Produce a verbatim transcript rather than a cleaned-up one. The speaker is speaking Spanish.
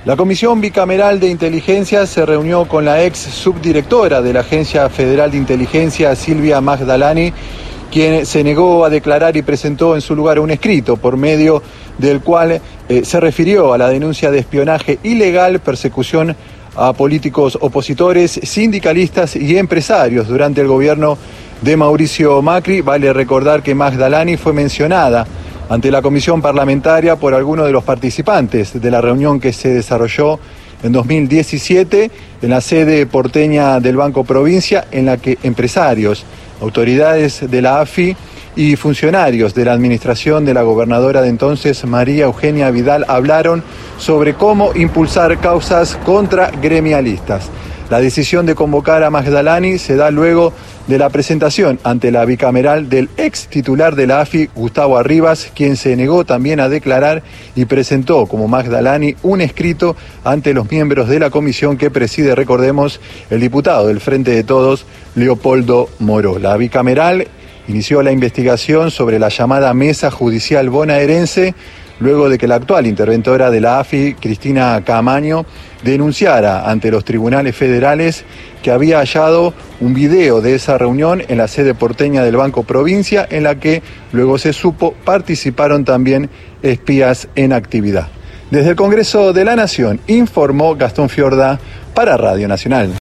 La Comisión Bicameral de Inteligencia se reunió con la ex subdirectora de la Agencia Federal de Inteligencia, Silvia Magdalani, quien se negó a declarar y presentó en su lugar un escrito por medio del cual eh, se refirió a la denuncia de espionaje ilegal, persecución a políticos opositores, sindicalistas y empresarios durante el gobierno de Mauricio Macri. Vale recordar que Magdalani fue mencionada ante la comisión parlamentaria por algunos de los participantes de la reunión que se desarrolló en dos mil diecisiete en la sede porteña del Banco Provincia, en la que empresarios, autoridades de la A F I y funcionarios de la administración de la gobernadora de entonces, María Eugenia Vidal, hablaron sobre cómo impulsar causas contra gremialistas. La decisión de convocar a Magdalani se da luego de la presentación ante la bicameral del ex titular de la A F I, Gustavo Arribas, quien se negó también a declarar y presentó como Magdalani un escrito ante los miembros de la comisión que preside, recordemos, el diputado del Frente de Todos, Leopoldo Moró. La bicameral inició la investigación sobre la llamada Mesa Judicial Bonaerense, luego de que la actual interventora de la A F I, Cristina Camaño, denunciara ante los tribunales federales que había hallado un video de esa reunión en la sede porteña del Banco Provincia, en la que, luego se supo, participaron también espías en actividad. Desde el Congreso de la Nación, informó Gastón Fiorda para Radio Nacional.